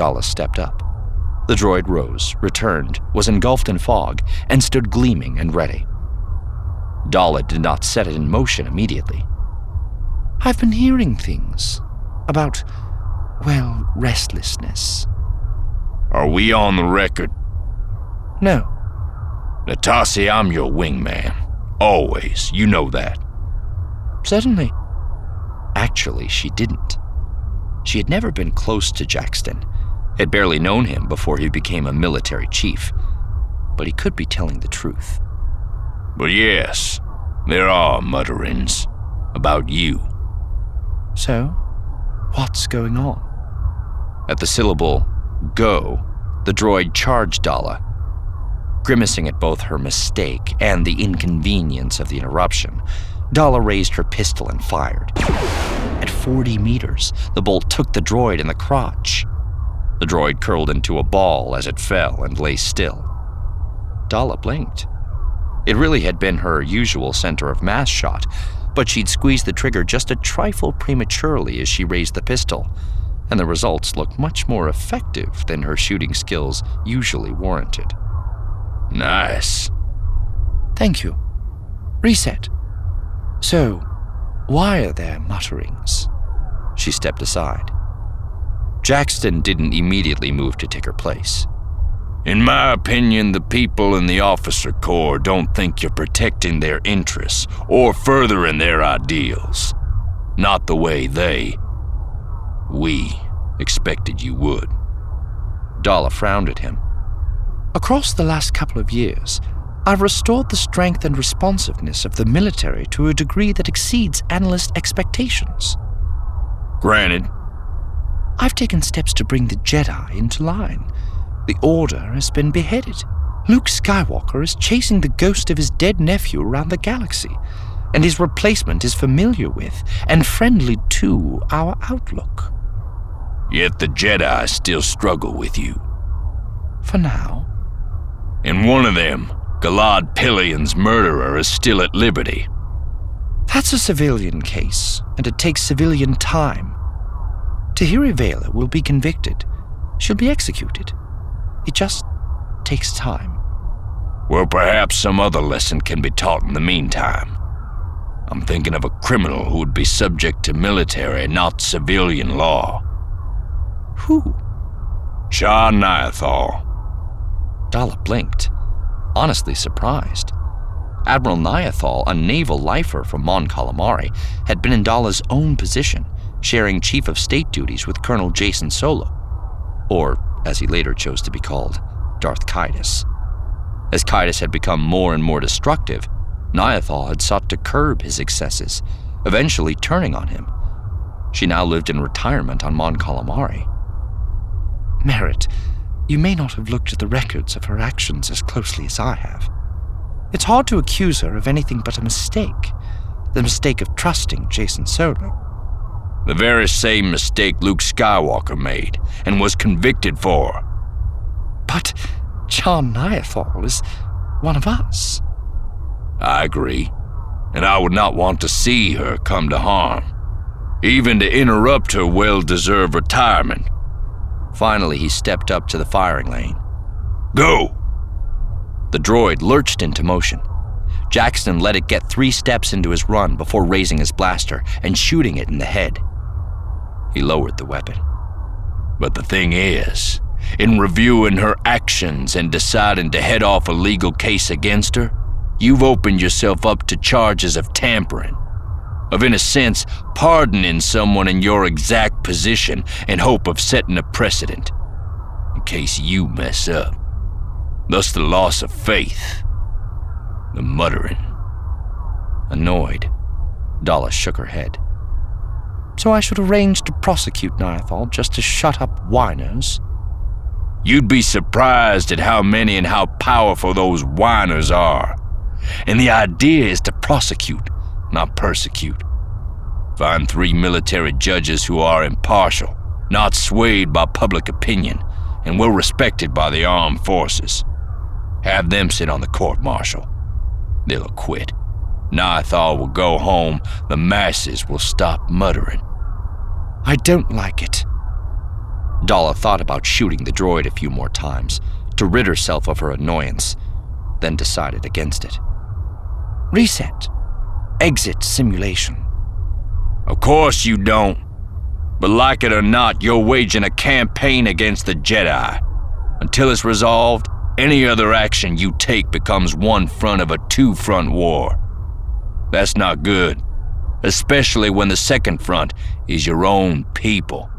Dalla stepped up. The droid rose, returned, was engulfed in fog, and stood gleaming and ready. Dalla did not set it in motion immediately. "I've been hearing things about, well, restlessness." "Are we on the record?" "No." "Natasi, I'm your wingman. Always. You know that." "Certainly." Actually, she didn't. She had never been close to Jackston, had barely known him before he became a military chief, but he could be telling the truth. "But yes, there are mutterings about you." "So, what's going on?" At the syllable, "go," the droid charged Dalla. Grimacing at both her mistake and the inconvenience of the interruption, Dalla raised her pistol and fired. At 40 meters, the bolt took the droid in the crotch. The droid curled into a ball as it fell and lay still. Dalla blinked. It really had been her usual center of mass shot, but she'd squeezed the trigger just a trifle prematurely as she raised the pistol, and the results looked much more effective than her shooting skills usually warranted. "Nice." "Thank you. Reset. So, why are there mutterings?" She stepped aside. Jackston didn't immediately move to take her place. "In my opinion, the people in the officer corps don't think you're protecting their interests or furthering their ideals. Not the way we expected you would." Dalla frowned at him. "Across the last couple of years, I've restored the strength and responsiveness of the military to a degree that exceeds analyst expectations." "Granted." "I've taken steps to bring the Jedi into line. The Order has been beheaded. Luke Skywalker is chasing the ghost of his dead nephew around the galaxy, and his replacement is familiar with and friendly to our outlook." "Yet the Jedi still struggle with you." "For now." "And one of them, Galad Pillion's murderer, is still at liberty." "That's a civilian case, and it takes civilian time. Tahiri Vela will be convicted. She'll be executed. It just takes time." "Well, perhaps some other lesson can be taught in the meantime. I'm thinking of a criminal who would be subject to military, not civilian law." "Who?" "Shah Niathal." Dalla blinked, honestly surprised. Admiral Niathal, a naval lifer from Mon Calamari, had been in Dalla's own position, sharing chief of state duties with Colonel Jacen Solo, or, as he later chose to be called, Darth Caedus. As Caedus had become more and more destructive, Niathal had sought to curb his excesses, eventually turning on him. She now lived in retirement on Mon Calamari. "Merritt, you may not have looked at the records of her actions as closely as I have. It's hard to accuse her of anything but a mistake, the mistake of trusting Jacen Solo." "The very same mistake Luke Skywalker made and was convicted for." "But John Niathal is one of us." "I agree, and I would not want to see her come to harm, even to interrupt her well-deserved retirement." Finally, he stepped up to the firing lane. "Go!" The droid lurched into motion. Jackston let it get 3 steps into his run before raising his blaster and shooting it in the head. He lowered the weapon. "But the thing is, in reviewing her actions and deciding to head off a legal case against her, you've opened yourself up to charges of tampering, of, in a sense, pardoning someone in your exact position in hope of setting a precedent, in case you mess up. Thus the loss of faith, the muttering." Annoyed, Dalla shook her head. "So I should arrange to prosecute Niathal just to shut up whiners?" "You'd be surprised at how many and how powerful those whiners are. And the idea is to prosecute, not persecute. Find 3 military judges who are impartial, not swayed by public opinion, and well respected by the armed forces. Have them sit on the court-martial. They'll acquit. Niathal will go home. The masses will stop muttering." "I don't like it." Dalla thought about shooting the droid a few more times to rid herself of her annoyance, then decided against it. Reset. Exit simulation. Of course you don't. But like it or not, you're waging a campaign against the Jedi. Until it's resolved, any other action you take becomes one front of a two-front war. That's not good, especially when the second front is your own people.